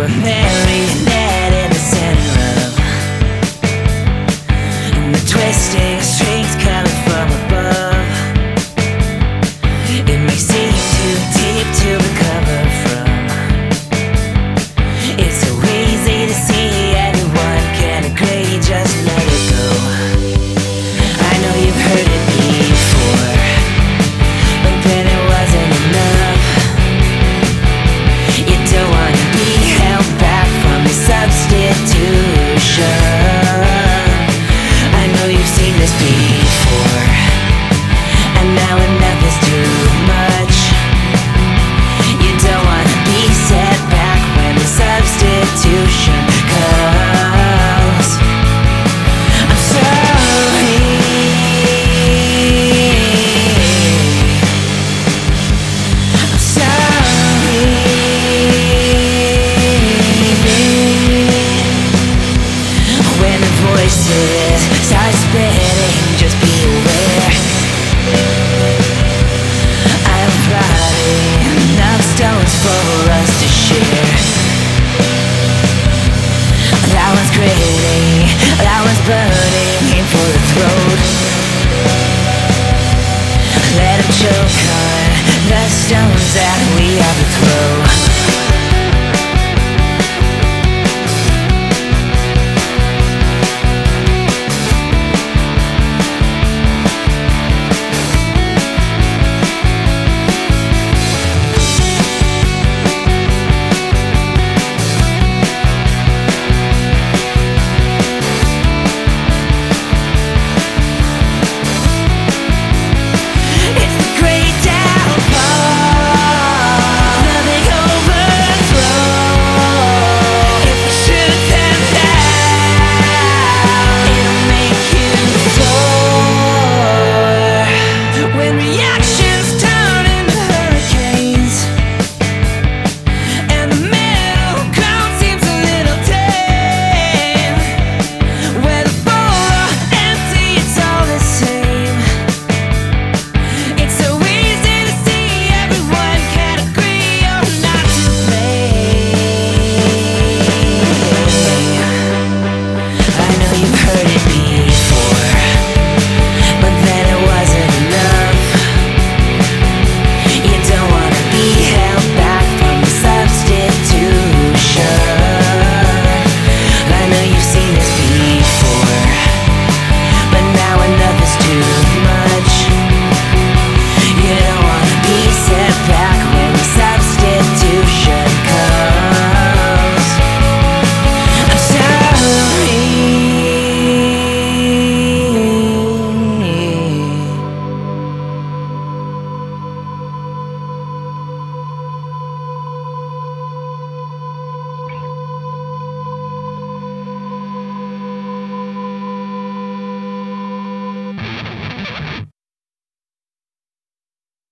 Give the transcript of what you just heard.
a marionette in the center of and the twisting strings coming from above. It may seem too deep to recover from. It's so easy to see everyone can agree, just let it go. I know you've heard it before, but then it wasn't enough. You don't want to be held back from the substitution. I know you've seen this before, and now enough is too much. You don't want to be set back when the substitution comes. I'm sorry. I'm sorry. When the voices start spitting, just be aware. I'm plotting enough stones for us to share. That one's gritty, that one's burning for the throat. Let him choke on the stones that we have